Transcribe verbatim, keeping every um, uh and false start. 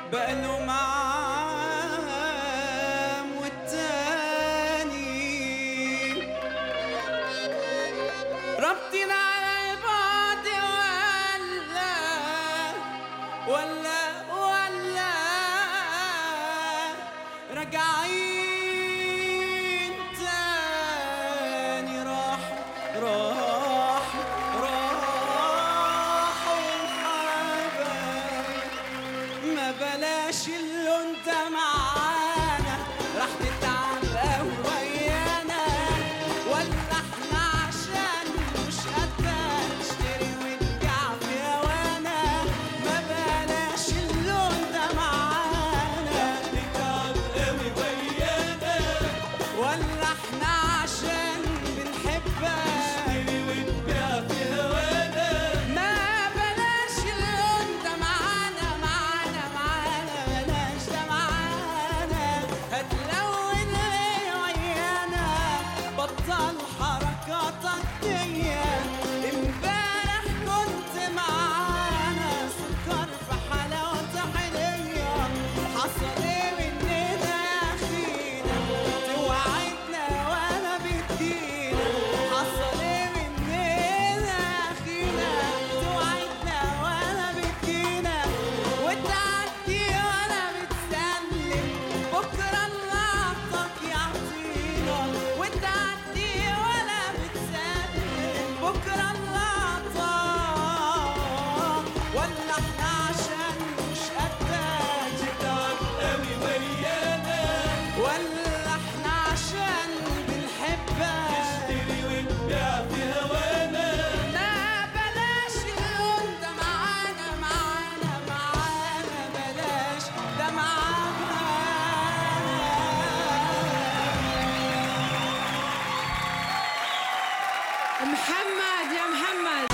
بقاله معام والتاني ربطنا على البعد ولا ولا ولا راجعين تاني راح راح راحوا الحبايب ما بلاش اللون ده معانا راح تتعب ويانا ولا احنا عشان مش قادرة نشتري ونرجع في هوانا ما بلاش اللون ده معانا تتعب قوي ويانا ولا احنا عشان بنحبك نشتري ونبيع في هوانا ما بلاش اللون ده معانا معانا معانا بلاش ده معانا هتلون ليه ويانا بطل حركاتك دي امبارح كنت معانا سكر في حلاوة حنية حصل ايه مننا يا اخينا توعدنا وانا بدينا حصل ايه مننا يا اخينا توعدنا وانا بدينا وتعدي وانا بتسلم بكره الله عطاك يعطينا وتعدي وانا بتسلم بكره الله عطاك ولا احنا عشان مش قدك تتعب قوي ويانا ولا احنا عشان بنحبك نشتري ونبيع في هوانا ما بلاش اللون ده معانا معانا معانا بلاش ده معانا محمد يا محمد